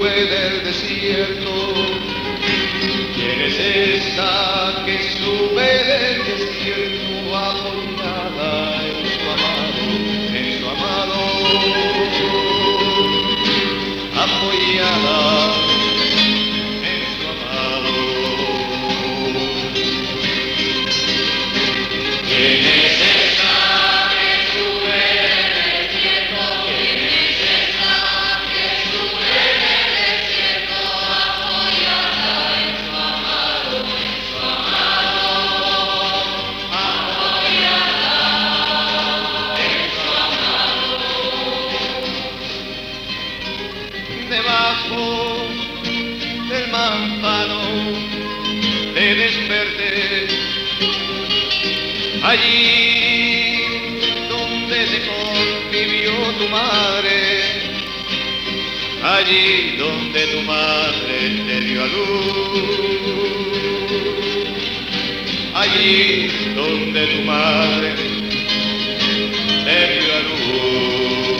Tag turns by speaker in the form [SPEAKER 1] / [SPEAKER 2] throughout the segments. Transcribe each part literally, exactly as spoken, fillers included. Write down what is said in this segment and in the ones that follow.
[SPEAKER 1] sube del desierto. ¿Quién es esta que sube del desierto apoyada en su amado, en su amado, apoyada en su amado? ¿Quién es esta que sube del desierto? ¿Quién es esta que sube del desierto apoyada en su amado, en su amado, apoyada en su amado? Debajo del manzano te desperté, allí donde te concibió tu madre, allí donde tu madre te dio a luz, allí donde tu madre te dio a luz.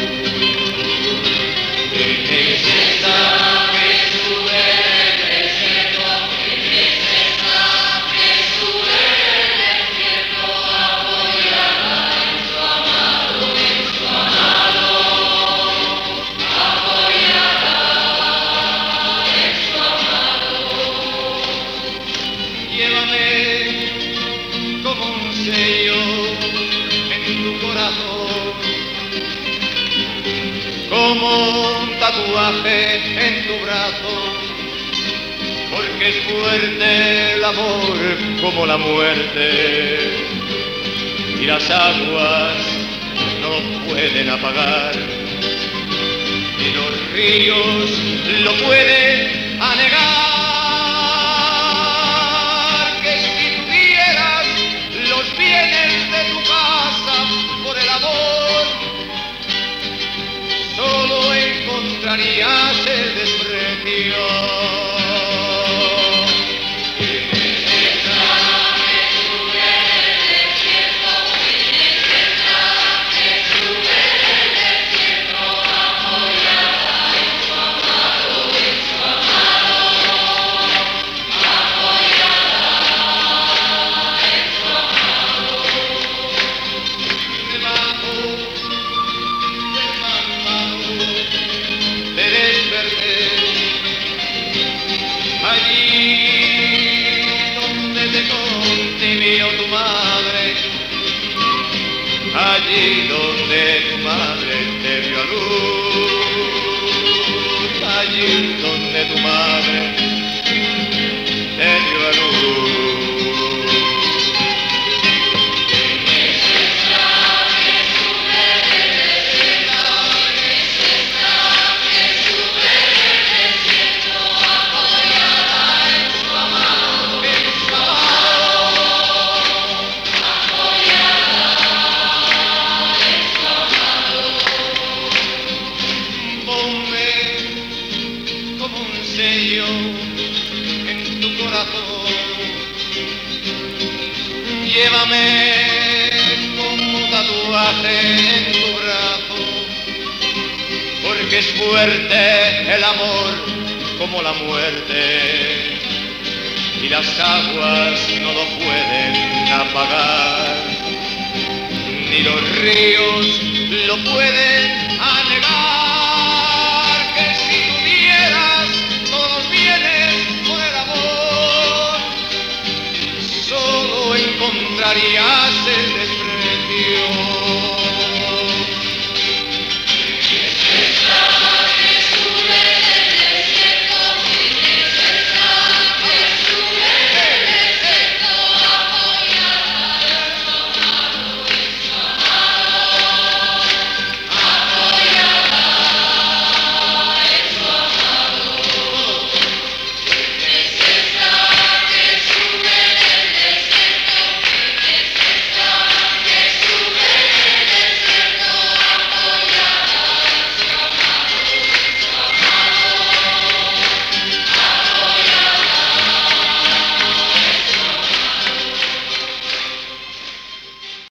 [SPEAKER 1] ¿Quién es esta que sube del desierto? ¿Quién es esta que sube del desierto apoyada en su amado, en su amado, apoyada en su amado? Llévame como un sello en tu corazón, como un tatuaje en tu brazo, porque es fuerte el amor como la muerte, y las aguas no lo pueden apagar, ni los ríos lo pueden anegar. Que si tuvieras los bienes de tu casa por el amor, solo encontrarías el desprecio. ¿Quién es esta que sube del desierto? ¿Quién es esta que sube del desierto apoyada en su amado, en su amado, apoyada en su amado? Debajo del manzano te desperté, allí donde te concibió tu madre, allí donde tu madre te dio a luz, allí donde tu madre te dio a luz. ¿Quién es esta que sube del desierto? ¿Quién es esta que sube del desierto apoyada en su amado, en su amado, apoyada en su amado? Ponme como un sello en tu corazón, llévame como tatuaje en tu brazo, porque es fuerte el amor como la muerte, y las aguas no lo pueden apagar, ni los ríos lo pueden anegar. Que si tuvieras todos los bienes por el amor, solo encontrarías el desprecio.